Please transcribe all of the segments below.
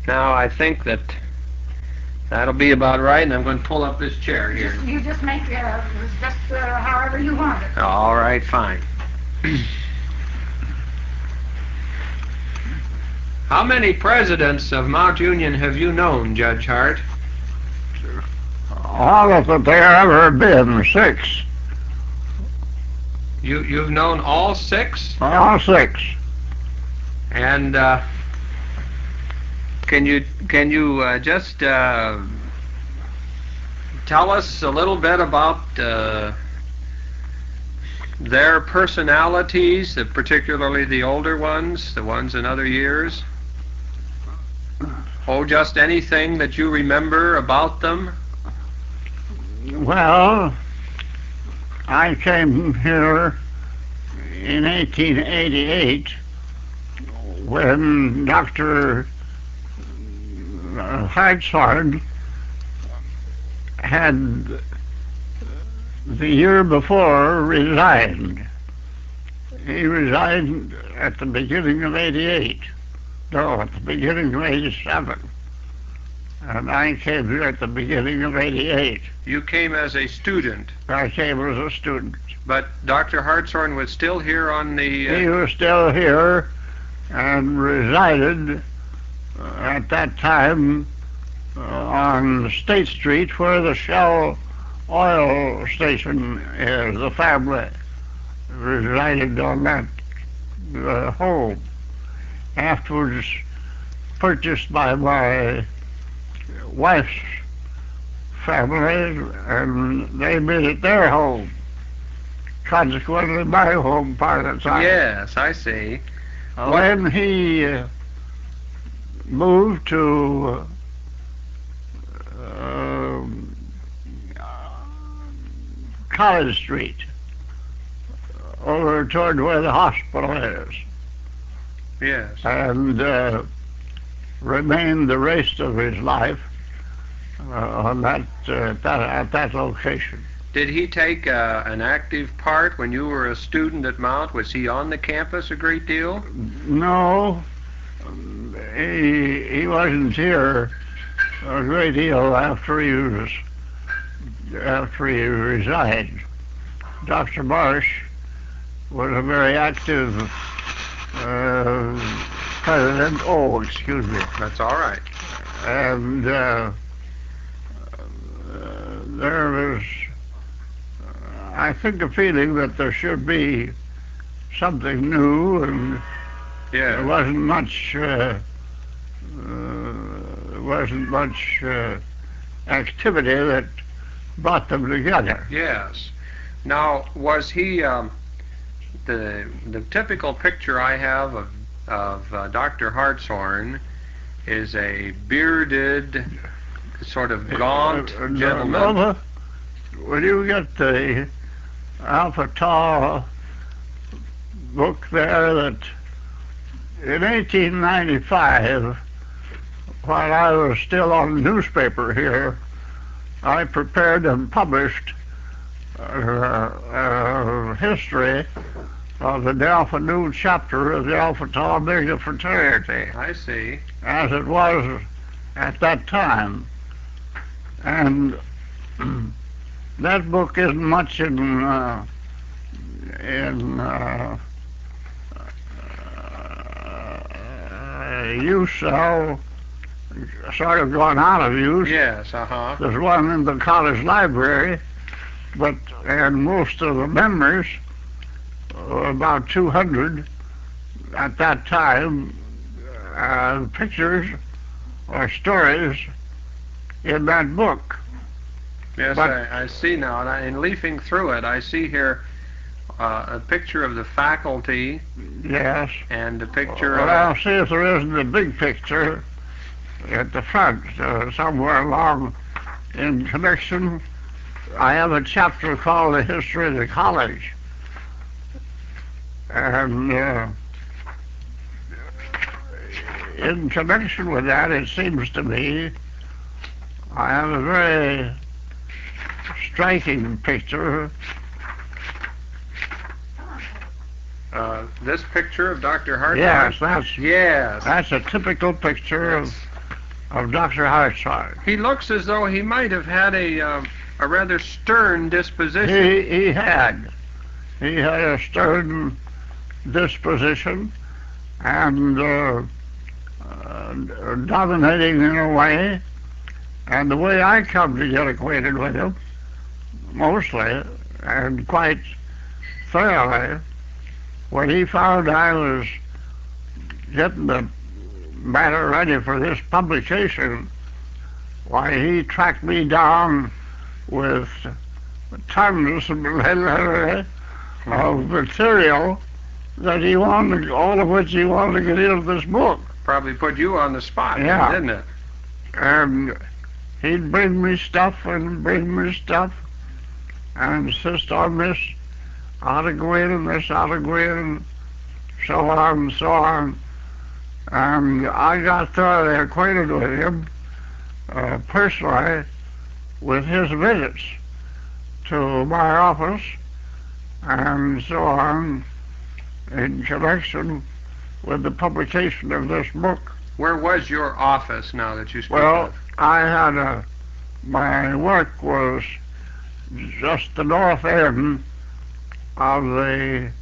Now I think that'll be about right, and I'm going to pull up this chair here. You just make however you want it. All right, fine. How many presidents of Mount Union have you known, Judge Hart? All of that there ever been, 6. You've known all 6? All 6. And can you just tell us a little bit about their personalities, particularly the older ones, the ones in other years? Oh, just anything that you remember about them? Well, I came here in 1888 when Dr. Hartshorn had the year before resigned. He resigned at the beginning of 88. No, at the beginning of 87. And I came here at the beginning of 88. You came as a student. I came as a student. But Dr. Hartshorn was still here on the... He was still here and resided at that time on State Street where the Shell oil station is. The family resided on that home. Afterwards purchased by my wife's family, and they made it their home. Consequently, my home part of the time. Yes, I see. When he moved to College Street, over toward where the hospital is. Yes. And remained the rest of his life on at that location. Did he take an active part when you were a student at Mount? Was he on the campus a great deal? No, he wasn't here a great deal after he resigned. Dr. Marsh was a very active president. Oh, excuse me. That's all right. And there was, I think, a feeling that there should be something new, and there wasn't much activity that brought them together. Yes. Now, was he the typical picture I have of Dr. Hartshorn is a bearded, sort of gaunt gentleman? When you get the Alpha Tau book there, that in 1895, while I was still on the newspaper here, I prepared and published a history of the Alpha Nu chapter of the Alpha Tau Omega fraternity. I see. As it was at that time. And that book isn't much in use now, sort of gone out of use. Yes, There's one in the college library, and most of the members, about 200 at that time, pictures or stories in that book. Yes, I see now, and in leafing through it, I see here a picture of the faculty. Yes. And a picture of... I'll see if there isn't a big picture at the front, somewhere along in connection. I have a chapter called The History of the College. And in connection with that, it seems to me, I have a very striking picture. This picture of Dr. Hartshorn? Yes, that's a typical picture of of Dr. Hartshorn. He looks as though he might have had a rather stern disposition. He had a stern disposition and dominating in a way. And the way I come to get acquainted with him, mostly, and quite thoroughly, when he found I was getting the matter ready for this publication, why, he tracked me down with tons of material that he wanted, all of which he wanted to get into this book. Probably put you on the spot, Yeah. didn't it? And he'd bring me stuff and insist on this ought to go in and this ought to go in and so on and so on. And I got thoroughly acquainted with him personally with his visits to my office and so on in connection with the publication of this book. Where was your office now that you speak Well, of? I had my work was just the north end of the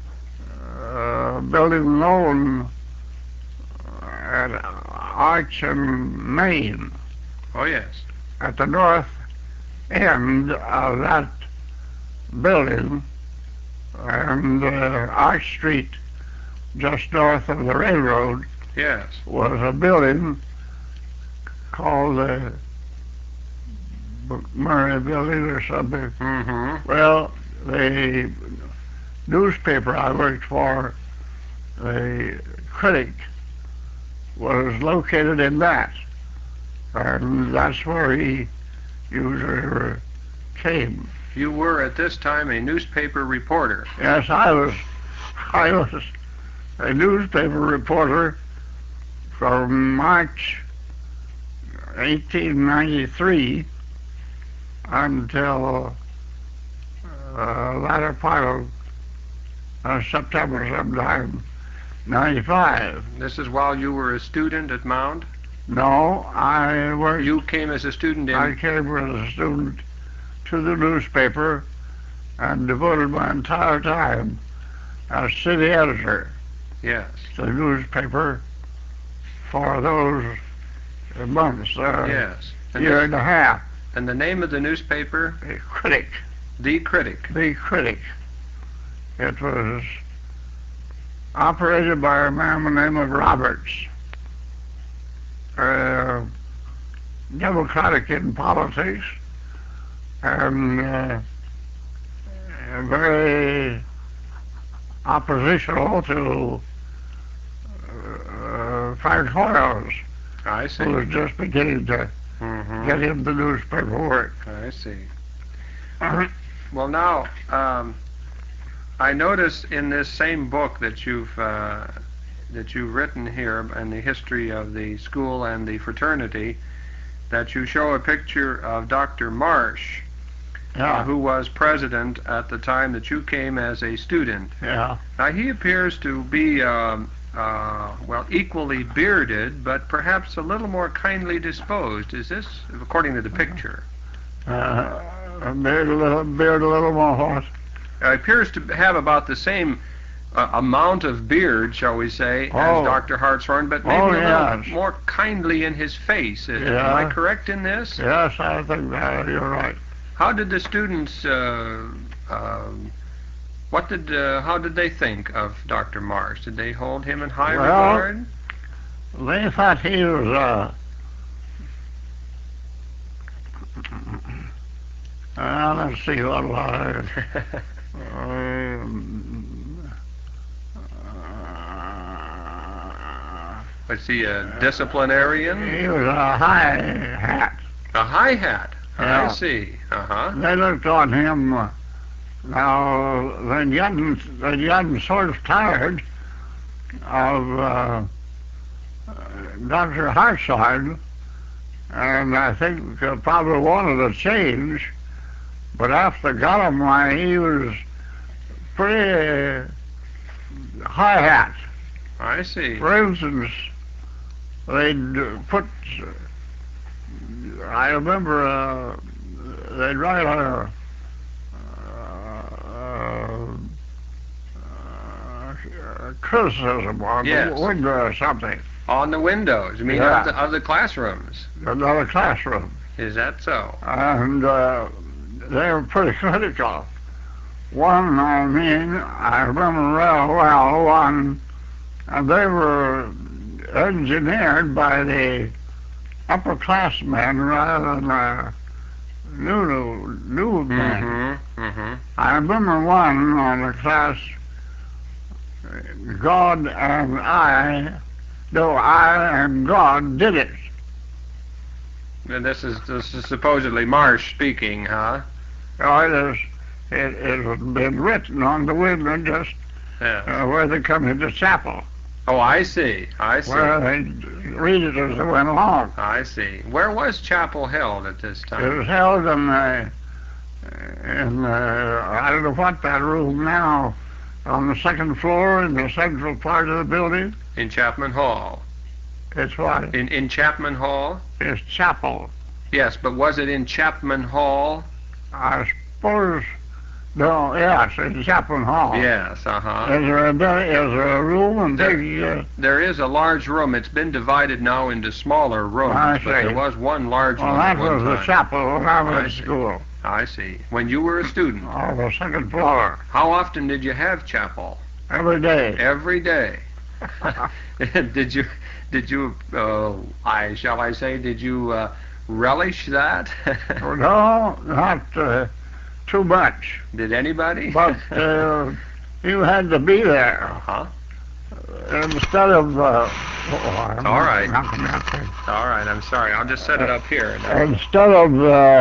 building known at Arch and Main. Oh, yes. At the north end of that building, and Arch Street, just north of the railroad, Yes. was a building called the McMurray Building or something. Mm-hmm. Well, the newspaper I worked for, the Critic, was located in that. And that's where he usually came. You were at this time a newspaper reporter. Yes, I was a newspaper reporter from March 1893 until latter part of September sometime 95. This is while you were a student at Mound? No, I worked. You came as a student in... I came as a student to the newspaper and devoted my entire time as city editor Yes. to the newspaper for those months, Yes. year and a half. And the name of the newspaper? The Critic. The Critic. The Critic. It was operated by a man by the name of Roberts, Democratic in politics, and very oppositional to Frank Hoyles, I see. who was just beginning to Mm-hmm. get into newspaper work. I see. Well, now, I notice in this same book that you've written here in the history of the school and the fraternity, that you show a picture of Dr. Marsh, Yeah, who was president at the time that you came as a student. yeah. Now, he appears to be, well, equally bearded, but perhaps a little more kindly disposed. Is this, according to the picture? Beard a little more horse. Appears to have about the same amount of beard, shall we say, as Oh. Dr. Hartshorn, but maybe Oh, a little yes. more kindly in his face. Am Yeah. I correct in this? Yes, I think you're right. How did the students, how did they think of Dr. Marsh? Did they hold him in high Well, regard? They thought he was let's see what Was he a disciplinarian? he was a high hat. A high hat. I Yeah. see. Uh-huh. They looked on him. Now they'd gotten sort of tired of Dr. Hartshorn, and I think probably wanted a change. But after got him, why, he was pretty high hat. I see. For instance, they'd put, I remember they'd write a criticism on Yes. the window or something. On the windows, you mean Yeah. of the classrooms? Another classroom. Is that so? And they were pretty critical. One, I remember real well one, and they were engineered by the upperclassmen rather than new men. Mm-hmm. I remember one on the class, God and I and God did it. And this is supposedly Marsh speaking, huh? Oh, it has been written on the window just Yeah. where they come into chapel, Oh, I see. where they read it as they went along. I see. Where was chapel held at this It time? was held in I don't know what that room now, on the second floor in the central part of the building. In Chapman Hall. It's what? In Chapman Hall? It's chapel. Yes, but was it in Chapman Hall? I suppose. No, yes, it's Chapman Hall. Yes, uh-huh. Is there a room and There is a large room. It's been divided now into smaller rooms, I but see. there was one large well, one that at one was the time. chapel when I was I at see. school. I see. When you were a student, On the second floor. how often did you have chapel? Every day. Every day. Did you did you relish that? No, not too much. Did anybody? But you had to be there. Uh-huh. Instead of... All right. All right, I'm sorry. I'll just set it up here. Instead of...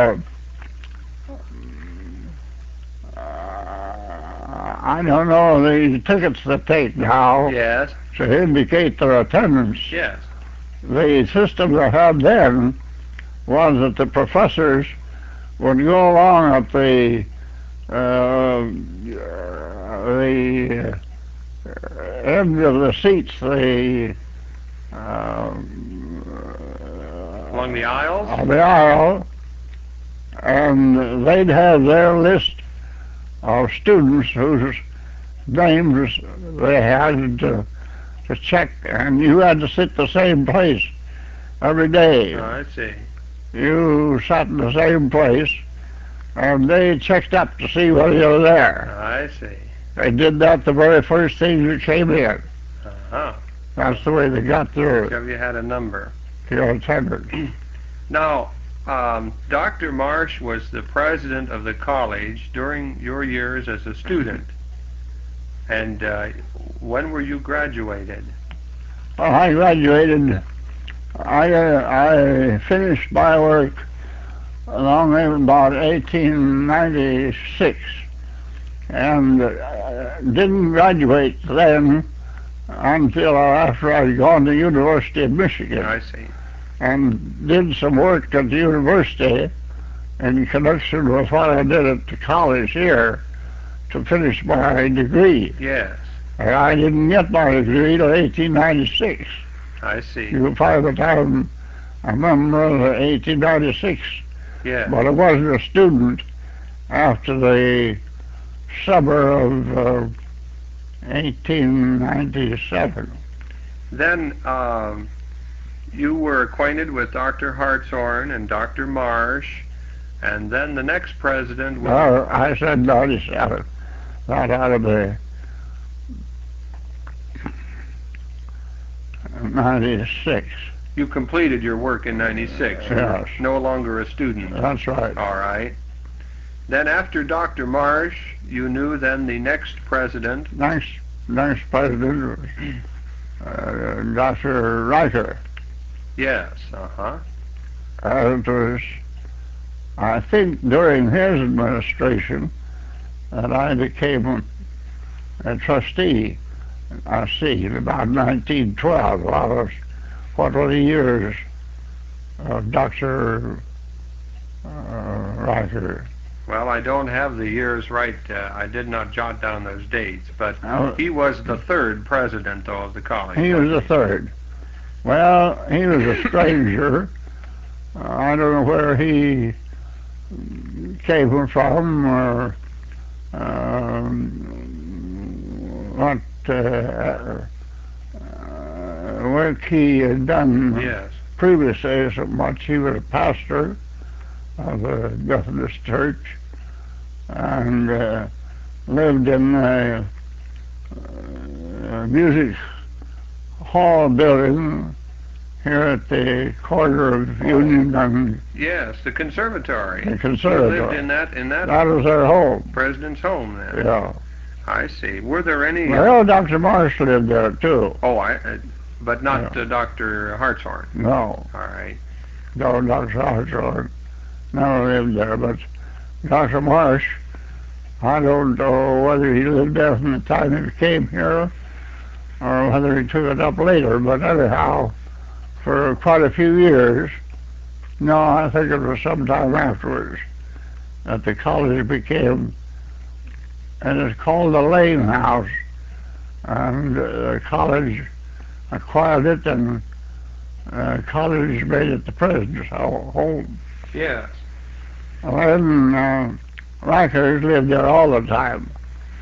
I don't know, the tickets they take now Yes. to indicate their attendance. Yes. The system they had then was that the professors would go along at the end of the seats, Along the aisles? on the aisle, and they'd have their list of students whose names they had to check, and you had to sit the same place every day. I see. You sat in the same place, and they checked up to see whether you were there. I see. They did that the very first thing you came in. Uh-huh. That's the way they got their Have you had a number? attendance. Now, Dr. Marsh was the president of the college during your years as a student. And when were you graduated? Well, I graduated. I finished my work along about 1896, and didn't graduate then until after I'd gone to the University of Michigan, I see. and did some work at the university in connection with what I did at the college here to finish my degree. Yes, And I didn't get my degree till 1896. I see. By the time I remember 1896, Yes. but I wasn't a student after the summer of 1897. Then you were acquainted with Dr. Hartshorn and Dr. Marsh, and then the next president was... I said 97. That ought to be 96. You completed your work in 96. You were Yes. no longer a student. That's right. All right. Then after Dr. Marsh, you knew then the next president. Next president was Dr. Riker. Yes, uh-huh. It was, I think, during his administration that I became a trustee. I see, in about 1912. What were the years of Dr. Riker? Well, I don't have the years right. I did not jot down those dates, but Oh. he was the third president, though, of the college. He was the third. Well, he was a stranger. I don't know where he came from or what work he had done Yes. previously so much. He was a pastor of a Methodist church and lived in a music hall building here at the corner of Union and Yes, the conservatory. the You conservatory. lived in that That was their home. president's home then. Yeah. I see. Were there any? Well, Dr. Marsh lived there too. But not Yeah. Dr. Hartshorn. No, All right. no, Dr. Hartshorn never lived there, but Dr. Marsh, I don't know whether he lived there from the time he came here or whether he took it up later, but anyhow, for quite a few years, no, I think it was sometime afterwards, that the college became, and it's called the Lane House, and the college acquired it, and college made it the president's home. Yes. And then Rikers lived there all the time.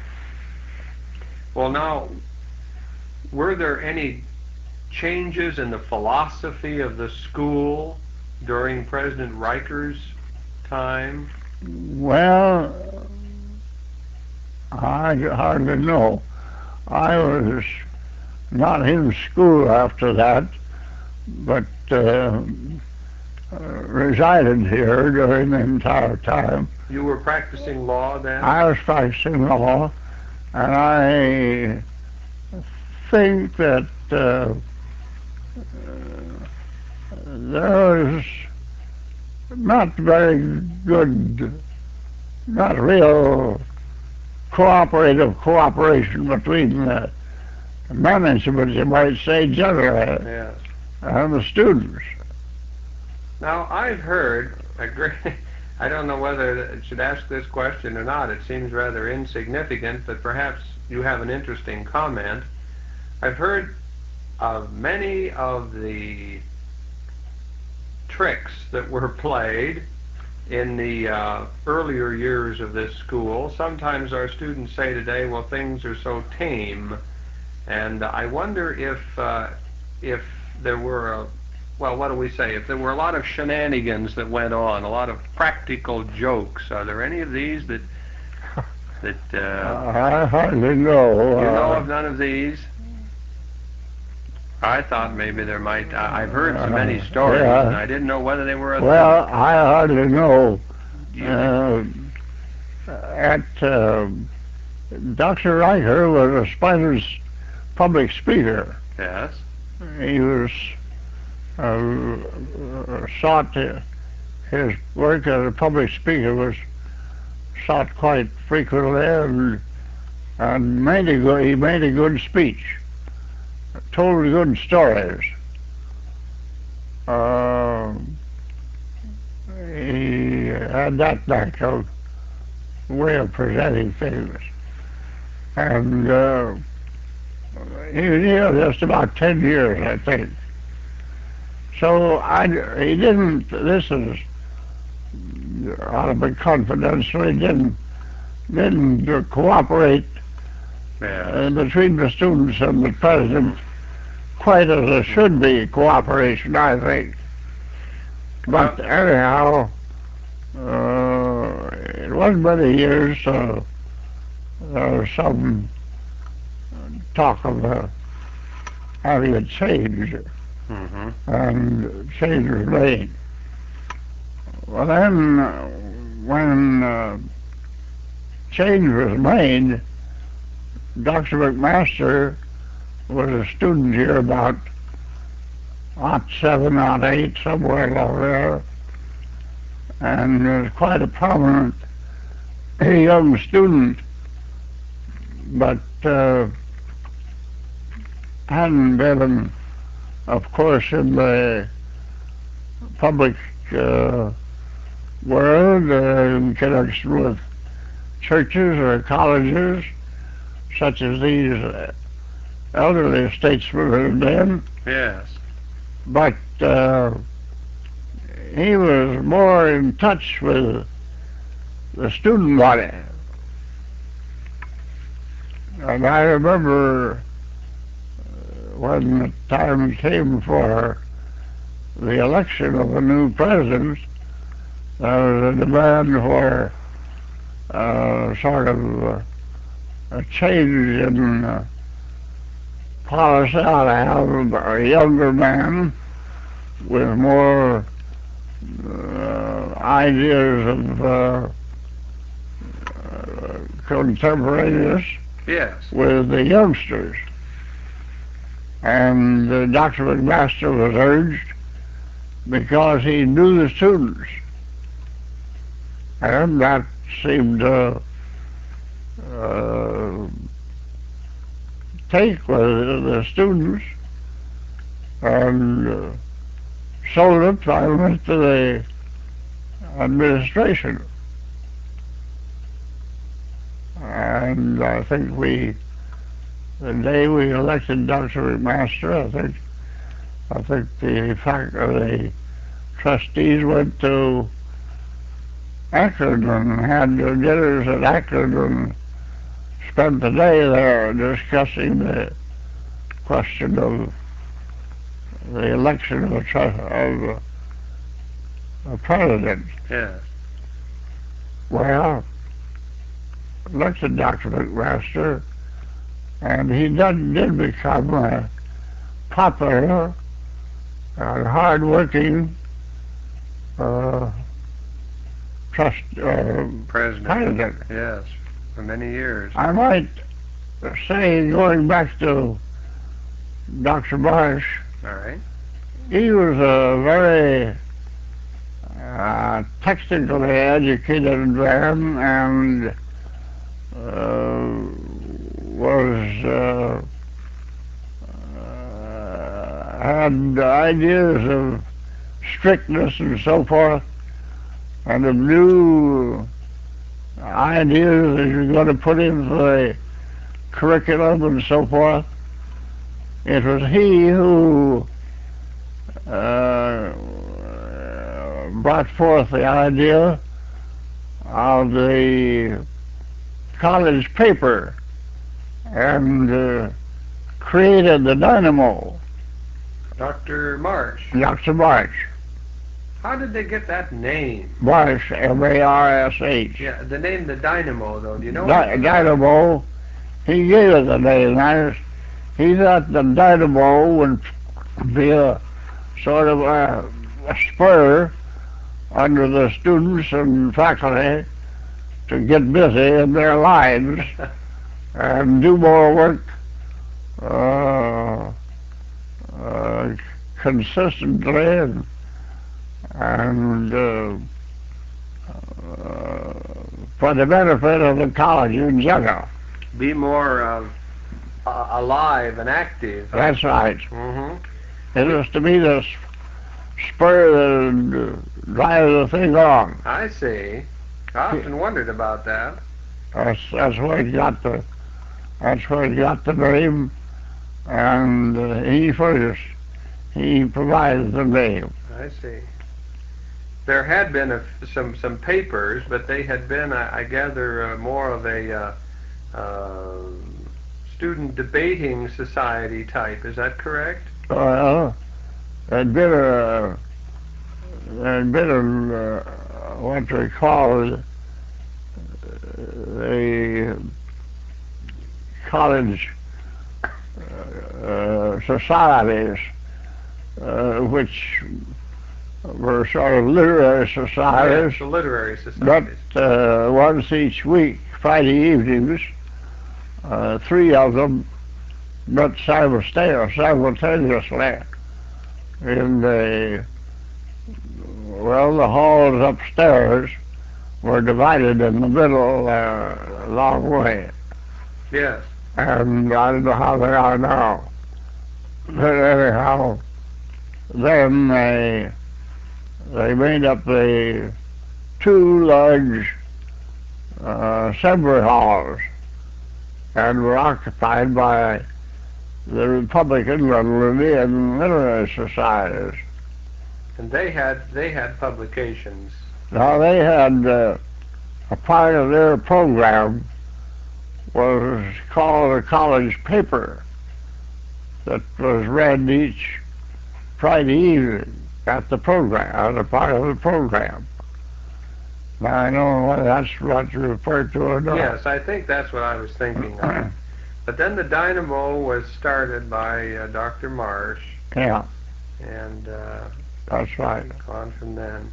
Well, now, were there any changes in the philosophy of the school during President Riker's time? Well, I hardly know. I was not in school after that, but resided here during the entire time. You were practicing law then? I was practicing law, and I think that there was not very good, not real cooperation between the management, you might say, generally, Yes. and the students. Now, I've heard a great, I don't know whether I should ask this question or not. It seems rather insignificant, but perhaps you have an interesting comment. I've heard of many of the tricks that were played in the earlier years of this school. Sometimes our students say today, well, things are so tame. And I wonder if there were what do we say? If there were a lot of shenanigans that went on, a lot of practical jokes, are there any of these that I hardly know. you know of none of these? I thought maybe there might. I've heard so many stories, yeah. and I didn't know whether they were. Well, I hardly know. Dr. Riker was a splendid public speaker. Yes. He was sought his work as a public speaker was sought quite frequently, and he made a good speech, told good stories. He had that natural way of presenting things, and he was here just about 10 years, I think. So he didn't, this is ought to be confidential, he didn't cooperate between the students and the president quite as there should be cooperation, I think. But anyhow, it wasn't many years, there was some talk of having a change. Mm-hmm. And change was made. Well, then, when change was made, Dr. McMaster was a student here about '07, '08, somewhere along there, and was quite a prominent young student, but hadn't been, of course, in the public world in connection with churches or colleges, such as these elderly statesmen have been. Yes. but he was more in touch with the student body. And I remember when the time came for the election of a new president, there was a demand for sort of a change in policy. I have a younger man with more ideas of contemporaneous Yes. with the youngsters. And Dr. McMaster was urged because he knew the students. And that seemed to take with the students. And sold it. I went to the administration. And I think the day we elected Dr. McMaster, I think the trustees went to Akron and had their dinners at Akron and spent the day there discussing the question of the election of a president. Yes. Well, elected Dr. McMaster, and he did become a popular and hard-working president. Yes, for many years. I might say, going back to Dr. Marsh, All right. he was a very technically educated man and had ideas of strictness and so forth, and of new ideas that you're going to put into the curriculum and so forth. It was he who brought forth the idea of the college paper and created the Dynamo. Dr. Marsh. Dr. Marsh. How did they get that name? Marsh, M-A-R-S-H. Yeah, the name, the Dynamo, though. Do you know? Dynamo. He gave it the name. He thought the Dynamo would be a sort of a spur under the students and faculty to get busy in their lives and do more work consistently and for the benefit of the college in general. Be more alive and active. That's right. Mm-hmm. It was to be the spur that drive the thing on. I see. I often wondered about that. That's where he got the name, and he provided the name. I see. There had been some papers, but they had been, I gather, more of a student debating society type. Is that correct? Well, there'd been what we call the college societies, which were sort of literary societies. Yes, the literary societies. But once each week, Friday evenings, 3 of them met simultaneously in the halls upstairs were divided in the middle a long way. Yes. And I don't know how they are now. But anyhow, then they made up the 2 large assembly halls and were occupied by the Republican Review Literary Societies. And they had publications. Now they had a part of their program was called a college paper that was read each Friday evening at the program, as a part of the program. Now I don't know whether that's what you refer to or not. Yes, I think that's what I was thinking of. But then the Dynamo was started by Dr. Marsh. Yeah, And that's right. on from then.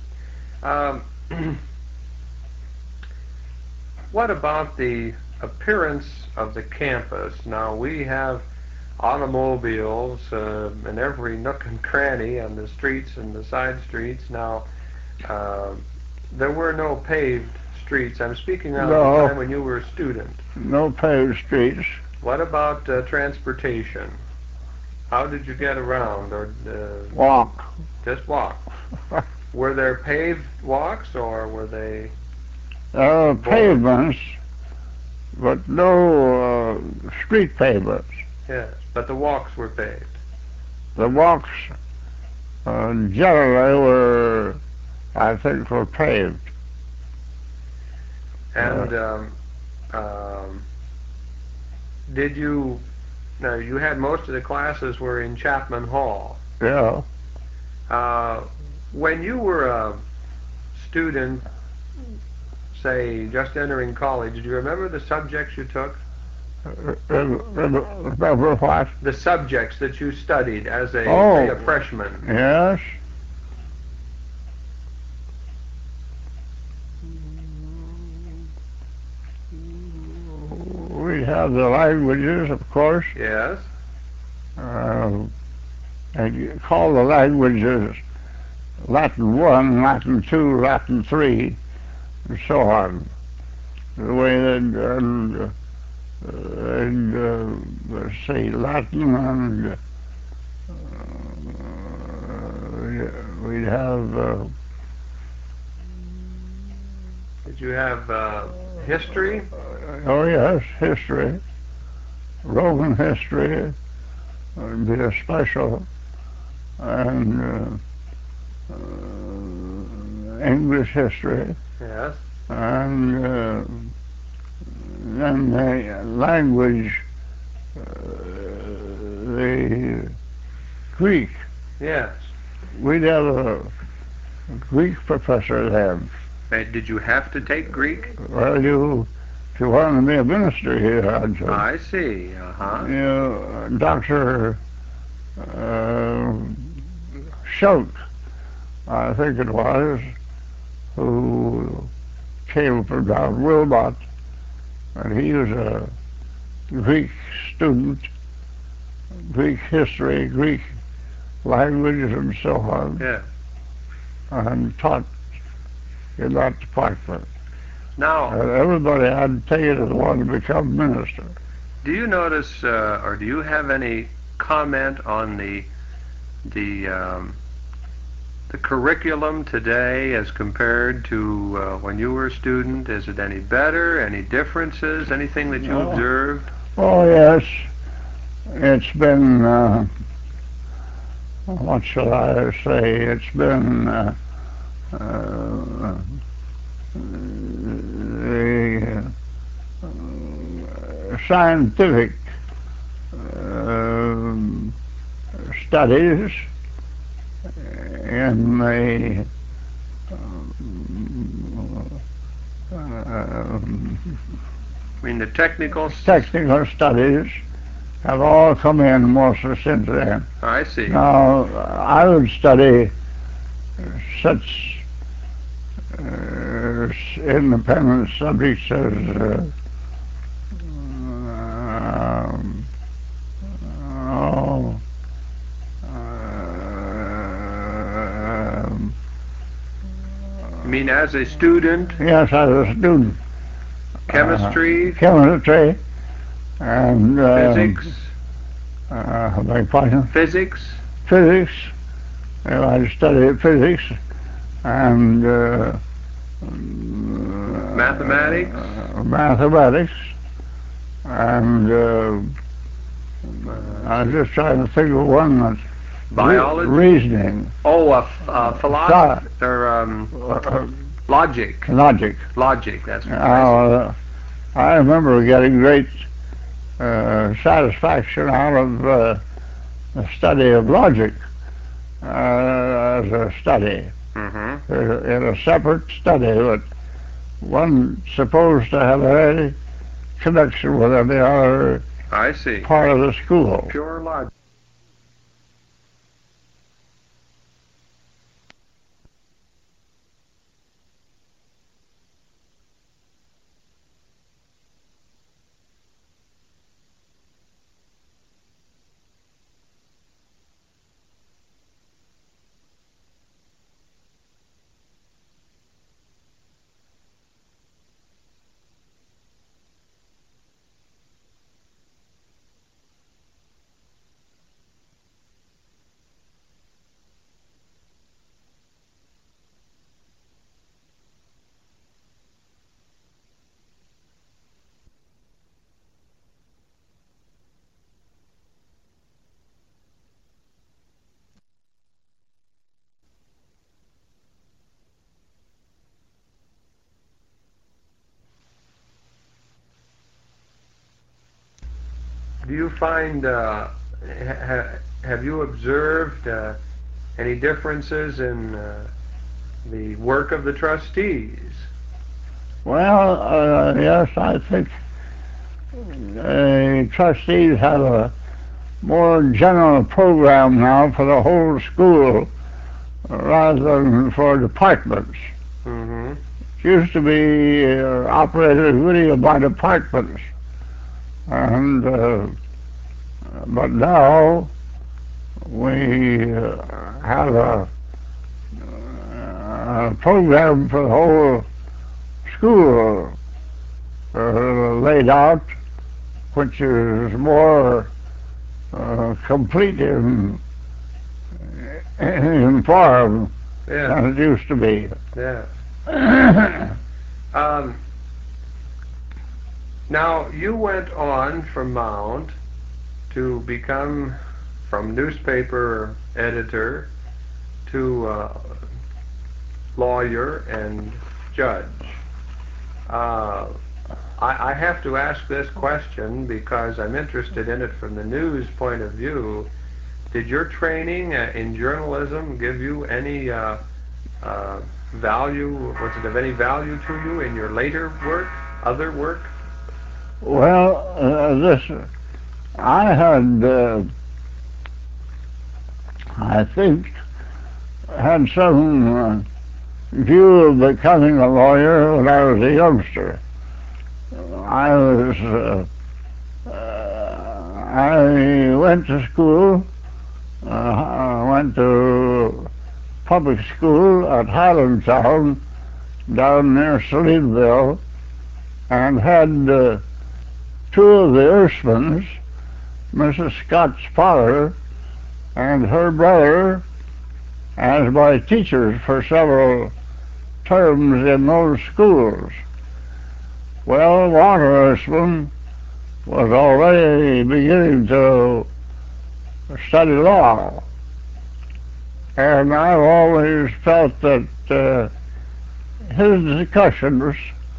What about the appearance of the campus? Now we have automobiles in every nook and cranny on the streets and the side streets. Now there were no paved streets. I'm speaking of the time when you were a student. No paved streets. What about transportation? How did you get around? Or Walk. just walk? Were there paved walks, or were they? There were pavements, but no street pavements. Yes, but the walks were paved. The walks generally were, I think, were paved. And did you? Now you had most of the classes were in Chapman Hall. Yeah. When you were a student, say just entering college, do you remember the subjects you took? Remember what? The subjects that you studied as a, Oh. say, a freshman. Yes. We have the languages, of course, Yes. and you call the languages Latin 1, Latin 2, Latin 3, and so on. The way that, let's see, Latin and we'd have Did you have history? oh yes, history, Roman history would be a special, and English history, Yes. and then the language, the Greek. Yes. We'd have a Greek professor then. Did you have to take Greek? Well, if you wanted to be a minister, you had to. I see. Uh-huh. You know, Dr. Schultz, I think it was, who came from down Wilmot, and he was a Greek student, Greek history, Greek language, and so on, Yes. and taught in that department. Now, And everybody had to take it as one to become minister. do you notice, or do you have any comment on the curriculum today as compared to when you were a student? Is it any better? Any differences? Anything that you No. observed? Oh yes, it's been, what shall I say, it's been the scientific studies in the I mean, the technical. technical studies have all come in more so since then. I see. Now, I would study such independent subjects as You mean as a student? yes, as a student. Chemistry, Chemistry and physics, beg your pardon? physics. Physics. I studied physics and Mathematics? mathematics and I'm just trying to think of one that's Biology? reasoning. Oh, philosophy, or logic. Logic. Logic, that's right. I remember getting great satisfaction out of the study of logic as a study. Mm-hmm. In a separate study, but one supposed to have any connection with any other I see. part of the school. Pure logic. Do you find, have you observed any differences in the work of the trustees? Well, yes, I think trustees have a more general program now for the whole school rather than for departments. Mm-hmm. It used to be operated really by departments. And but now we have a program for the whole school laid out, which is more complete in form than it used to be. Yeah. Now, you went on from Mount to become, from newspaper editor to lawyer and judge. I have to ask this question because I'm interested in it from the news point of view. Did your training in journalism give you any value? Was it of any value to you in your later work, other work? Well, I had, I think, had some view of becoming a lawyer when I was a youngster. I went to school, went to public school at Highlandtown down near Salineville, and had two of the Erskines, Mrs. Scott's father and her brother, as my teachers for several terms in those schools. Well, Walter Erskine was already beginning to study law, and I've always felt that his discussions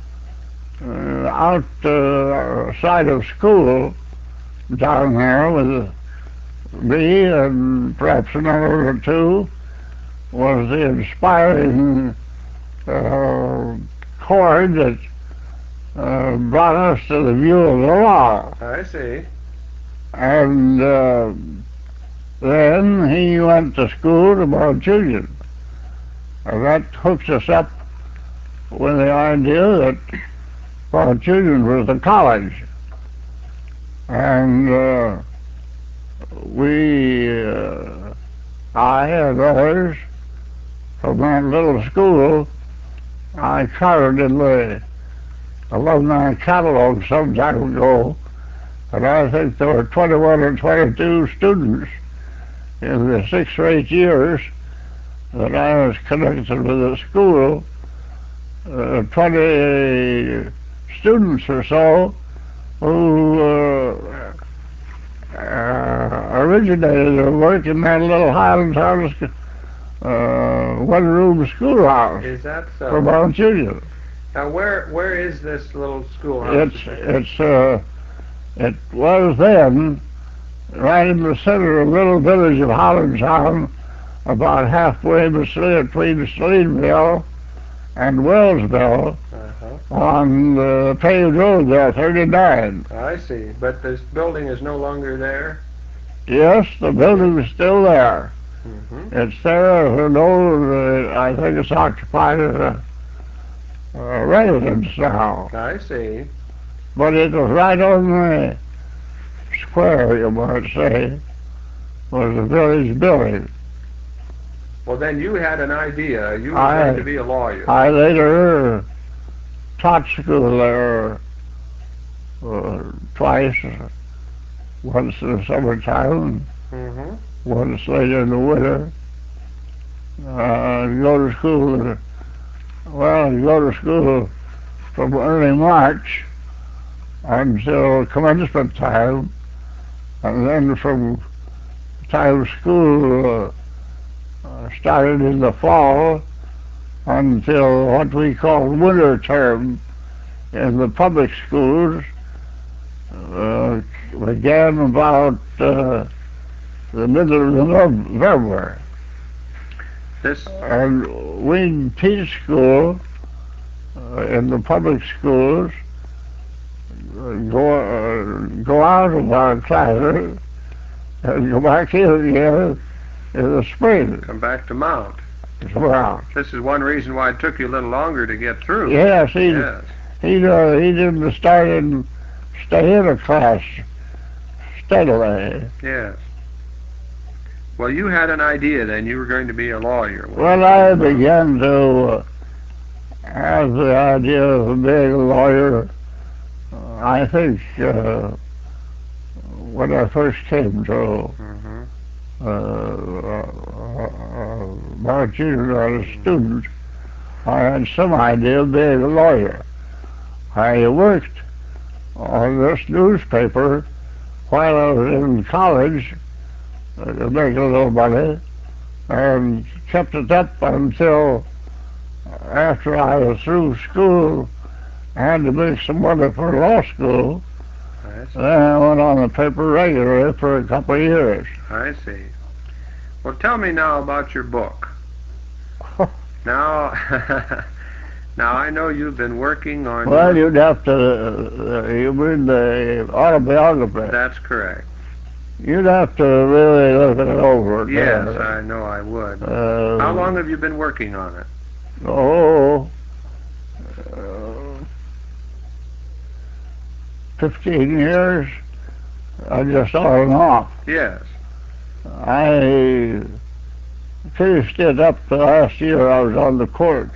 outside of school down there with me and perhaps another or two was the inspiring chord that brought us to the view of the law. I see. And then he went to school to Mount Union, and that hooked us up with the idea that Mount Union was the college. And I and others from that little school, I counted in the alumni catalog some time ago, and I think there were 21 or 22 students in the 6 or 8 years that I was connected with the school, 20 students or so who originated or worked in that little Highland House one-room schoolhouse Is that for so? Mount Union. Now, where is this little schoolhouse? It was then right in the center of the little village of Hollandstown, about halfway between Sleenville and Wellsville, on the paved road there, 39. I see. But this building is no longer there? Yes, the building is still there. Mm-hmm. It's there as an old, I think it's occupied as a residence now. I see. But it was right on the square, you might say, was the village building. Well, then you had an idea. You were going to be a lawyer. I later taught school there twice, once in the summertime, Mm-hmm. once later in the winter. Go to school, go to school from early March until commencement time, and then from the time school started in the fall until what we call winter term in the public schools began about the middle of November. And we teach school in the public schools, go out of our classes and go back in again in the spring. Come back to Mount. Well, This is one reason why it took you a little longer to get through. yes, Yes. he didn't start and stay in a class steadily. Yes. Well, you had an idea then. You were going to be a lawyer. Well, I began to have the idea of being a lawyer, I think, when I first came to Mount Union as a student. I had some idea of being a lawyer. I worked on this newspaper while I was in college to make a little money, and kept it up until after I was through school. I had to make some money for law school. Then I went on the paper regularly for a couple of years. I see. Well, tell me now about your book. Now, now I know you've been working on. Well, you'd have to. You mean the autobiography? That's correct. You'd have to really look it over. Yes, I know I would. How long have you been working on it? Oh, 15 years. I just on and off. Yes. I finished it up the last year I was on the court.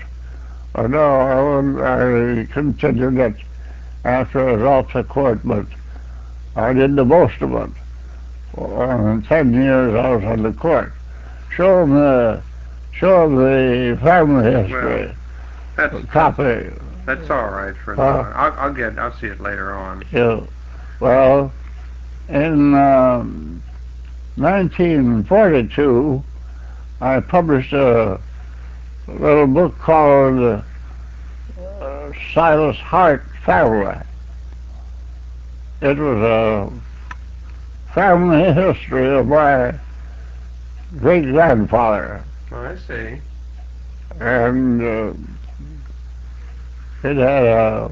I continued it after I was off the court, but I did the most of it. In 10 years I was on the court. Show them the family history. Well, copy. That's all right for now. I'll see it later on. Yeah. Well, in 1942, I published a little book called Silas Hart Family. It was a family history of my great-grandfather. I see. And it had a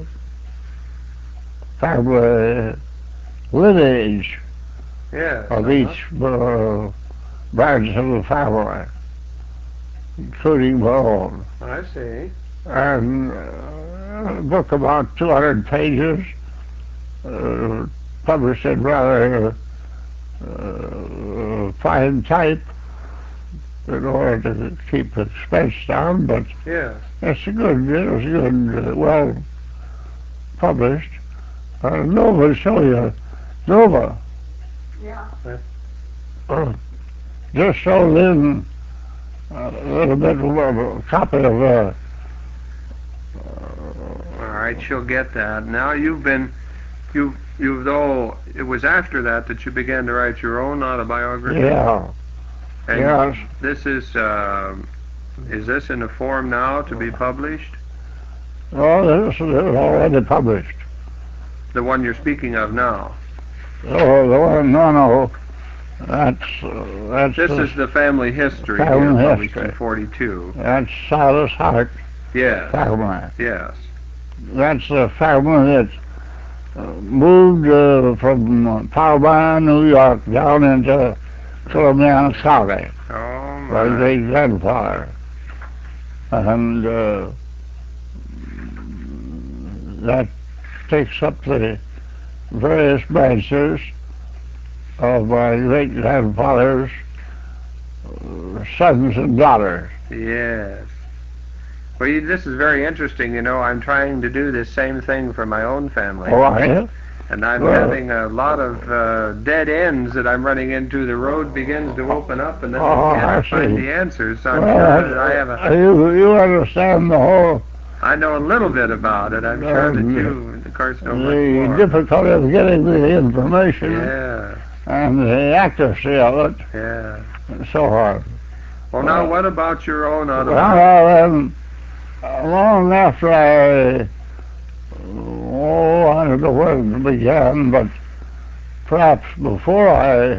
family lineage Yes. of each branch of the family, including my own. I see. And a book about 200 pages, published in rather fine type in order to keep expense down, but Yes. it was good, well published. Nova show you, Nova. Yeah. Just showed in a little bit of a copy of All right, she'll get that. Now you've though it was after that you began to write your own autobiography. Yeah. And Yes. this is this in a form now to be published? Oh, this is already published. The one you're speaking of now. Oh, the one, no. That's This is the family history Family here, published history. in 42. That's Silas Hart Yes, family. yes. That's the family that moved from Powell, New York, down into Columbiana County. Oh, My my. great grandfather. And that takes up the various branches of my great grandfather's sons and daughters. Yes. Well, this is very interesting. You know, I'm trying to do this same thing for my own family. Oh, are you? And I'm Well- having a lot of dead ends that I'm running into. The road begins to open up, and then Oh, I can't I find see. the answers. So I'm Well, sure that I have a. you understand the whole, I know a little bit about it. I'm sure that you, of course, know much the more. difficulty of getting the information Yeah, and the accuracy of it yeah. and so on. Well, now, what about your own autobiography? Well, long after I don't know when it began, but perhaps before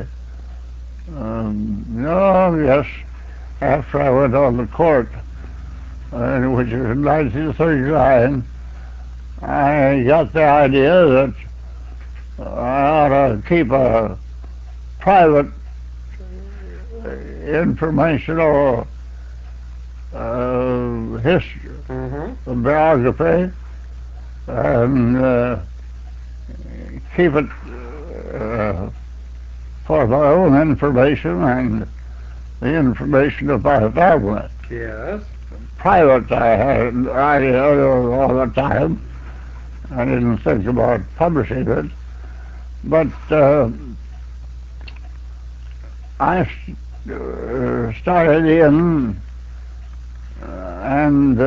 yes, after I went on the court, which was in 1939, I got the idea that I ought to keep a private informational history, Mm-hmm. biography, and keep it for my own information and the information of my family. Yes. Private, I had an idea all the time. I didn't think about publishing it, but I started in and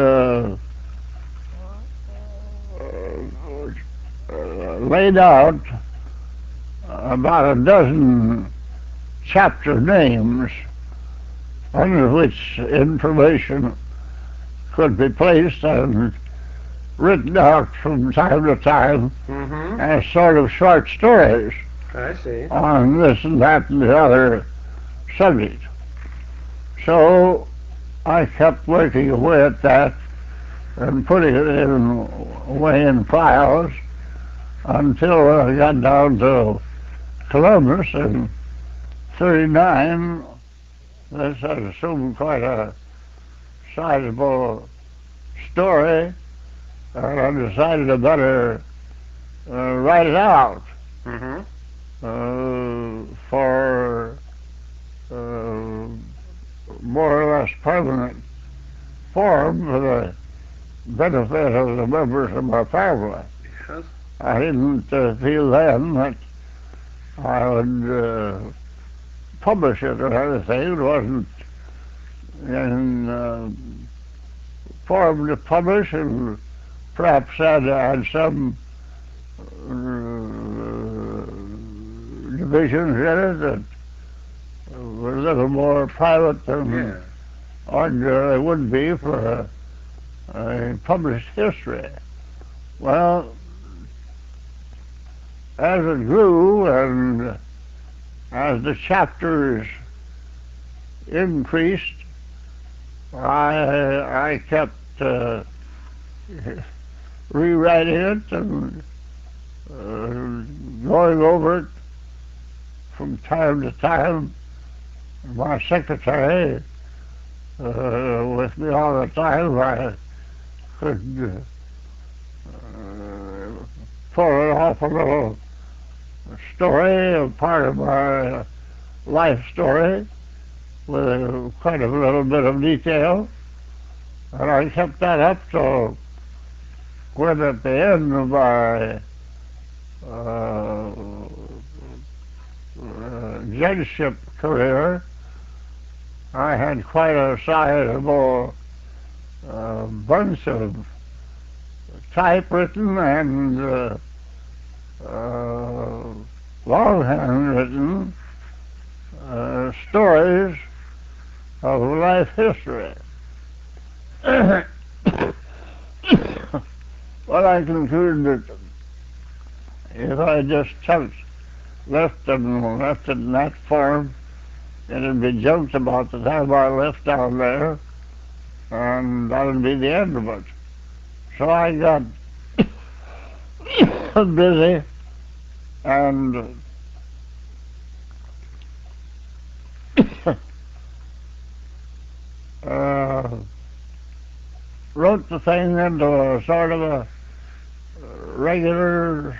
laid out about a dozen chapter names under which information could be placed and written out from time to time Mm-hmm. as sort of short stories I see. on this and that and the other subject. So I kept working away at that and putting it away in files until I got down to Columbus in 39. This had assumed quite a sizable story, and I decided I better write it out Mm-hmm. for more or less permanent form for the benefit of the members of my family. Yes. I didn't feel then that I would publish it or anything. It wasn't in form to publish, and perhaps had some divisions in it that were a little more private than Yeah. ordinarily would be for a published history. Well, as it grew and as the chapters increased, I kept rewriting it and going over it from time to time. My secretary with me all the time. I could pull it off a little story, a part of my life story, with quite a little bit of detail. And I kept that up till when at the end of my judgeship career, I had quite a sizable bunch of typewritten and longhand written stories of life history. Well, I concluded that if I just left it in that form, it'd be joked about the time I left down there, and that'd be the end of it. So I got busy and wrote the thing into a sort of a regular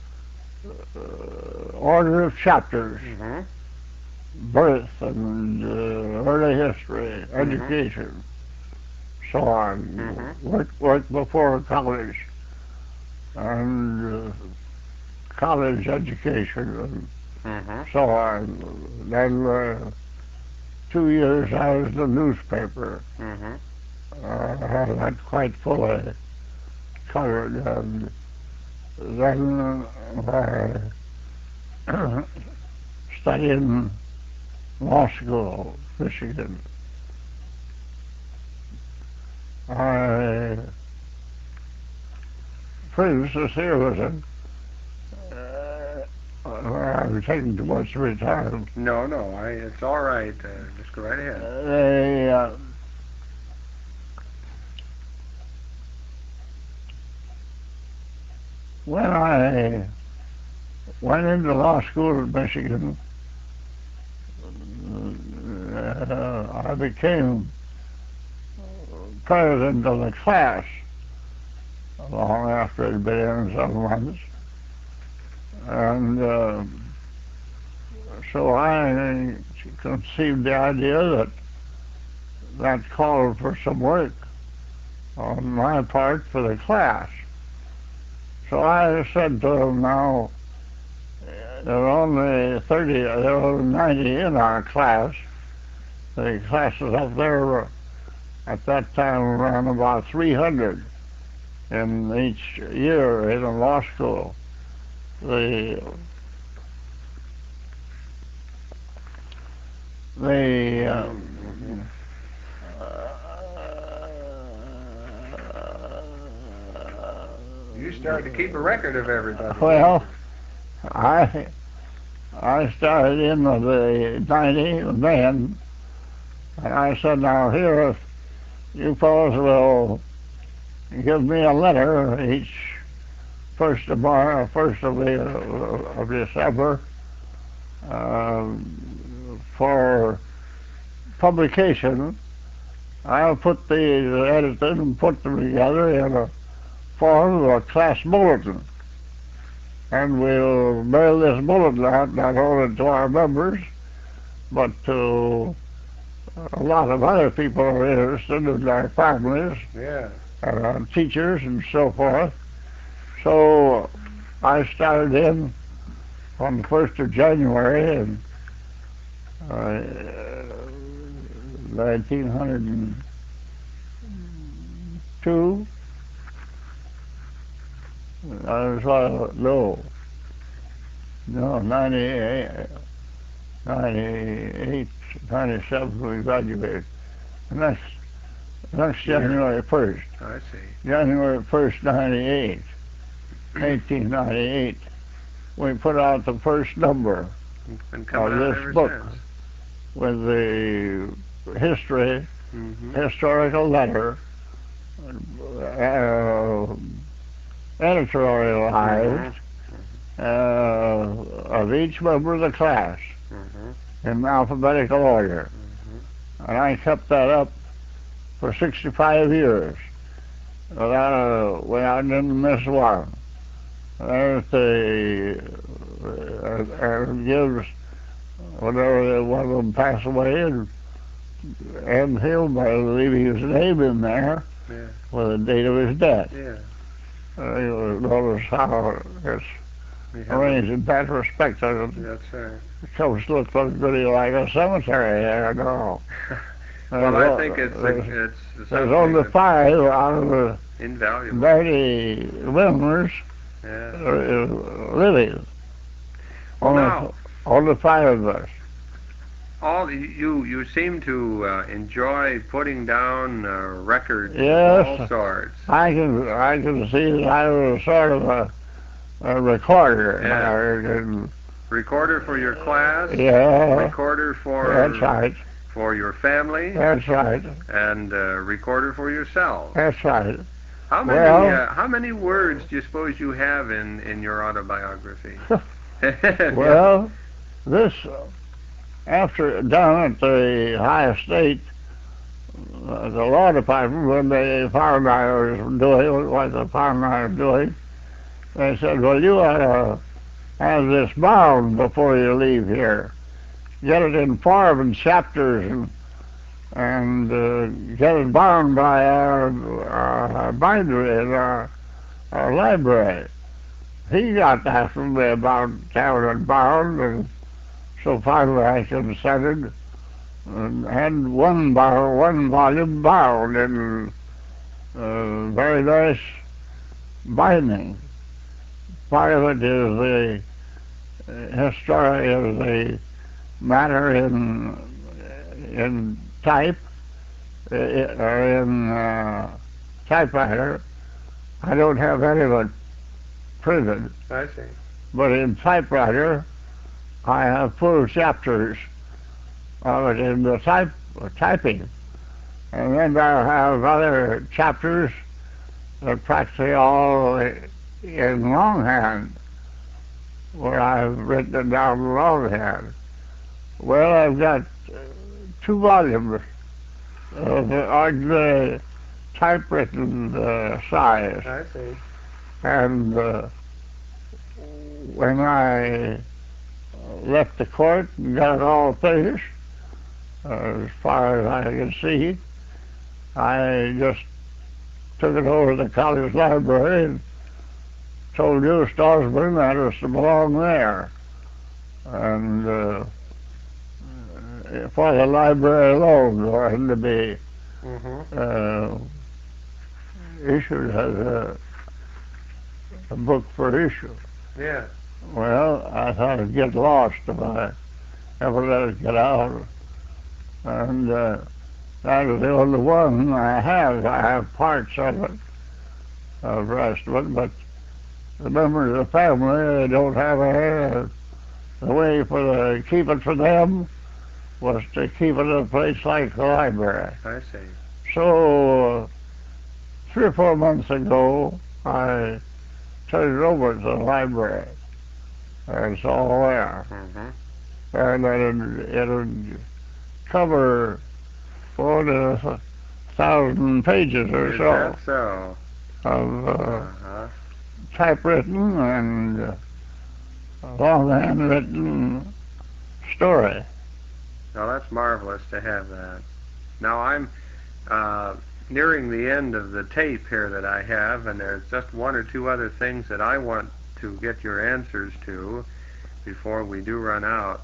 order of chapters. Mm-hmm. Birth and early history, education, so on. Mm-hmm. Work before college, and college education, and so on. Then 2 years I was in the newspaper. That quite fully covered, and then studying law school, Michigan. For instance, here was I'm taking too much of your time. No, it's all right. Just go right ahead. When I went into law school in Michigan, I became president of the class long after it had been in some months. And so I conceived the idea that called for some work on my part for the class. So I said to him, now, there are only 90 in our class. The classes up there were, at that time, around about 300 in each year in a law school. You started to keep a record of everybody. Well, I started in with the 90 men, and I said, now here, if you fellows will give me a letter each first of December for publication, I'll put these edited and put them together in a form of a class bulletin. And we'll mail this bulletin out not only to our members, but to a lot of other people who are interested in their families, and our teachers and so forth. So I started in on the 1st of January in 1902. I was, 98, 97 we graduated. And that's January 1st. I see. January 1st, 1898, we put out the first number of this book with the historical letter, editorialized of each member of the class in alphabetical order. And I kept that up for 65 years without didn't miss one. There's and gives whenever one of them pass away and him by leaving his name in there with the date of his death. You notice how it's arranged in that respect. That's right. It comes to look pretty like a cemetery there, no. Well, I think it's there's only 5 out of the invaluable 90 members living. Well, now, On the five of us. all you seem to enjoy putting down records Yes. of all sorts. I can see that I was sort of a recorder. Yeah. Recorder for your class. Yeah. Recorder for That's right. for your family. That's right. And recorder for yourself. That's right. How many words do you suppose you have in your autobiography? Well, this after down at the High Estate, the law department, when they found I was doing what they found I was doing, they said, "Well, you ought to have this bound before you leave here. Get it in form and chapters and get it bound by our bindery in our library." He got after me about having it bound, and so finally I consented and had one volume bound in very nice binding. Part of it is the history of the matter in type, or in typewriter. I don't have any of it printed. I see. But in typewriter, I have full chapters of it in the typing. And then I have other chapters that practically all in longhand, where I've written it down in longhand. Well, I've got 2 volumes of the typewritten size. I see. And when I left the court and got it all finished, as far as I could see, I just took it over to the college library and told Eustace Osborne that it was to belong there. And for the library alone, it wasn't to be issued as a book for issue. Yeah. Well, I thought it'd get lost if I ever let it get out. And that is the only one I have. I have parts of it, of the rest of it, but the members of the family, they don't have any. The way to keep it for them was to keep it in a place like the library. I see. So 3 or 4 months ago, I turned it over to the library. And it's all there. And it'd cover 1,000 pages or Is so. that so? Of typewritten and longhand written story. Now that's marvelous to have that. Now I'm nearing the end of the tape here that I have, and there's just 1 or 2 other things that I want to get your answers to before we do run out.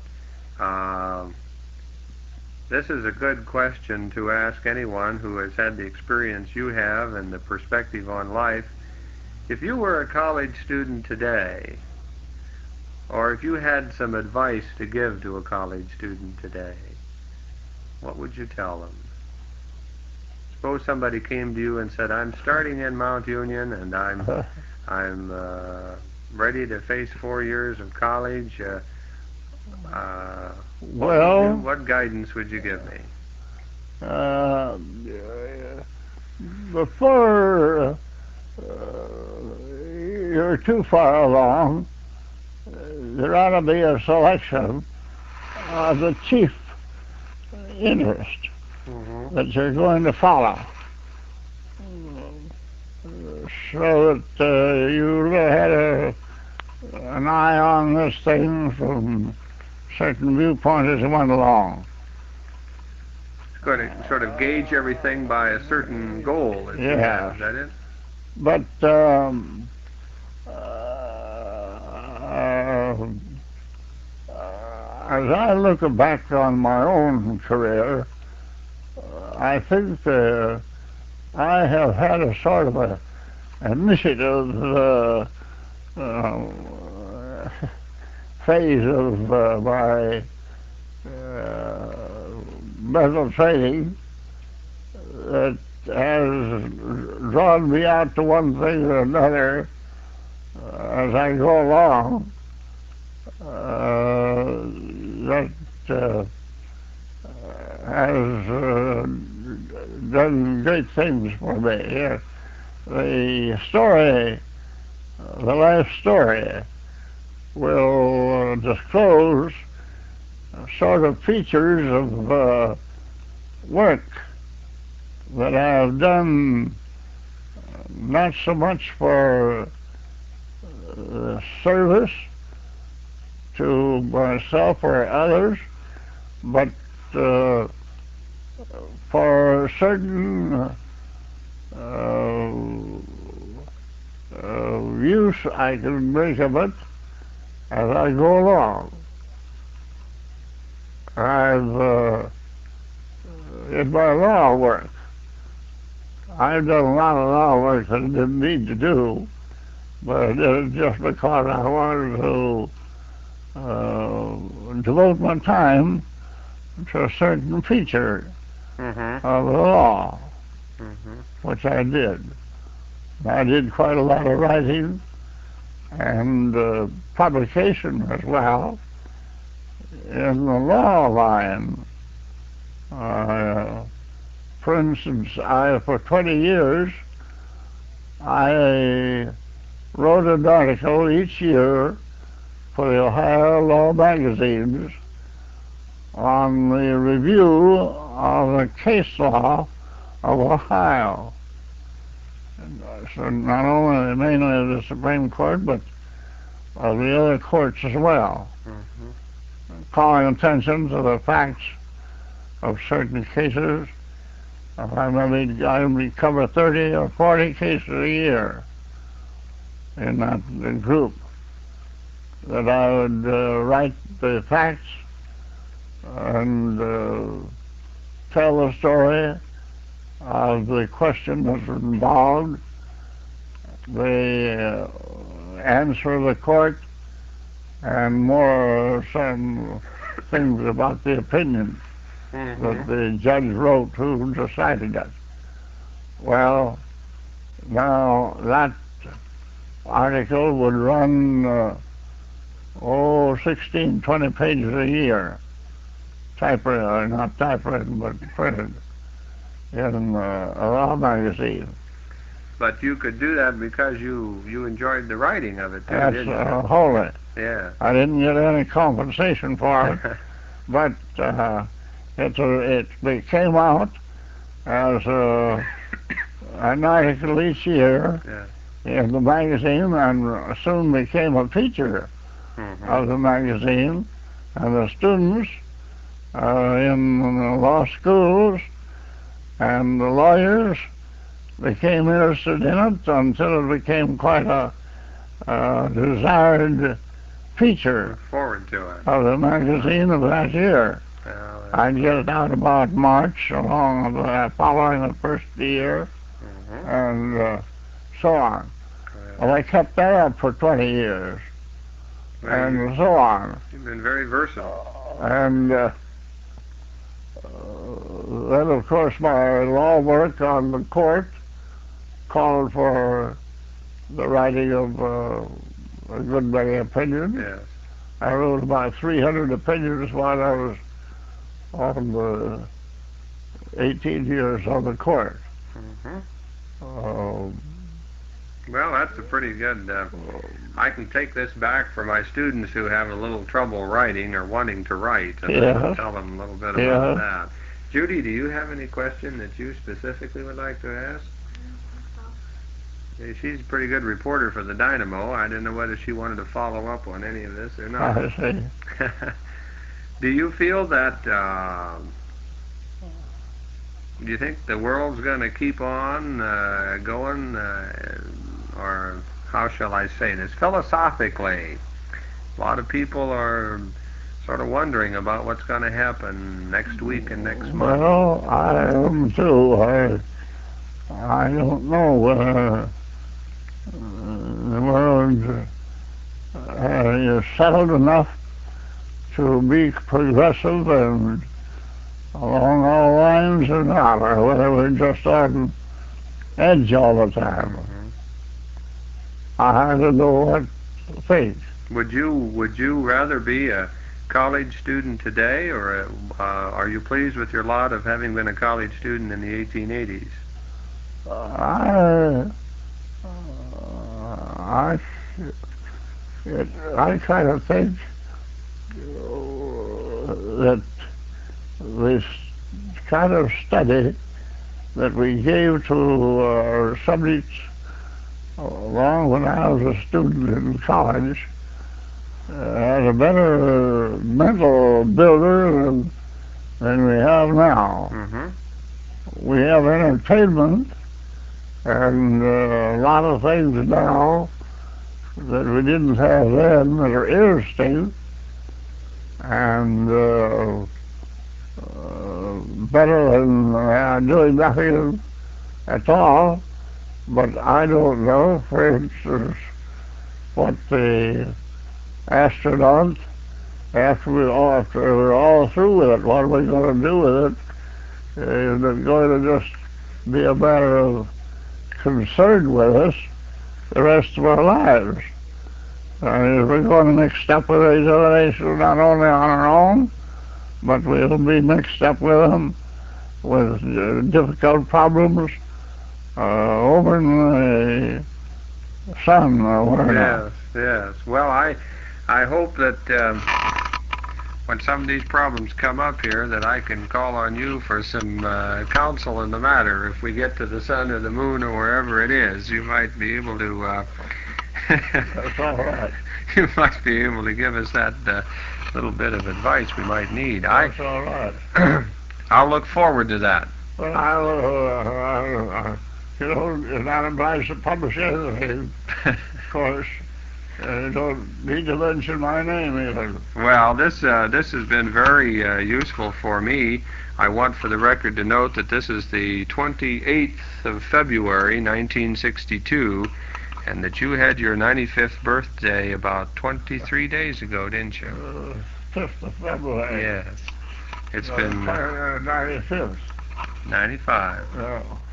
This is a good question to ask anyone who has had the experience you have and the perspective on life. If you were a college student today, or if you had some advice to give to a college student today, what would you tell them? Suppose somebody came to you and said, "I'm starting in Mount Union and I'm ready to face 4 years of college." What guidance would you give me? Before you're too far along, there ought to be a selection of the chief interest that you're going to follow, so that you had an eye on this thing from certain viewpoint as it went along. It's going to sort of gauge everything by a certain goal. Is that it? But as I look back on my own career, I think I have had a sort of a initiative phase of my mental training that has drawn me out to one thing or another as I go along. That has done great things for me. The story, the life story, will disclose sort of features of work that I have done, not so much for service to myself or others, but for certain use I can make of it as I go along. I've in my law work, I've done a lot of law work that I didn't need to do, but I did it just because I wanted to devote my time to a certain feature of the law, which I did. I did quite a lot of writing and publication as well in the law line. For instance, for 20 years, I wrote an article each year for the Ohio Law magazines on the review of the case law of Ohio. And so not only mainly of the Supreme Court, but of the other courts as well, calling attention to the facts of certain cases. I may cover 30 or 40 cases a year in that group, that I would write the facts and tell the story of the question that's involved, the answer of the court, and more some things about the opinion that the judge wrote who decided it. Well, now that article would run 16, 20 pages a year, typewritten, not typewritten, but printed in a law magazine. But you could do that because you enjoyed the writing of it, too, That's didn't you? wholly. Yeah. I didn't get any compensation for it, but it came out as an article each year in the magazine, and soon became a feature of the magazine. And the students in the law schools and the lawyers became interested in it until it became quite a desired feature forward to it of the magazine of that year. Well, I'd get it out about March, along following the first year, and so on. Well, I kept that up for 20 years, and so on. You've been very versatile. And then, of course, my law work on the court called for the writing of a good many opinions. Yes. I wrote about 300 opinions while I was on the 18 years on the court. Well, that's a pretty good... I can take this back for my students who have a little trouble writing or wanting to write, and I'll tell them a little bit about that. Judy, do you have any question that you specifically would like to ask? She's a pretty good reporter for the Dynamo. I didn't know whether she wanted to follow up on any of this or not. I see. Do you feel that, do you think the world's going to keep on going, or how shall I say this, philosophically? A lot of people are sort of wondering about what's going to happen next week and next month. Well, I am too. I don't know whether the world you're settled enough to be progressive and along all lines or not, or whether we're just on edge all the time. Mm-hmm. I hardly know what to think. Would you rather be a college student today, or are you pleased with your lot of having been a college student in the 1880s? I kind of think that this kind of study that we gave to our subjects long when I was a student in college had a better mental builder than we have now. Mm-hmm. We have entertainment and a lot of things now that we didn't have then that are interesting and better than doing nothing at all. But I don't know, for instance, what the astronauts, after we're all through with it, what are we going to do with it? Is it going to just be a matter of concern with us the rest of our lives? And if we're going to mix up with these other nations not only on our own, but we'll be mixed up with them with difficult problems over in the sun or wherever. Yes. Well, I hope that when some of these problems come up here, that I can call on you for some counsel in the matter. If we get to the sun or the moon or wherever it is, you might be able to. That's all right. You might be able to give us that little bit of advice we might need. That's all right. I'll look forward to that. Well, you're not obliged to publish anything, of course. You don't need to mention my name even. Well, this has been very useful for me. I want for the record to note that this is the 28th of February, 1962, and that you had your 95th birthday about 23 days ago, didn't you? 5th of February. Yes. It's been 95th. 95. Yeah.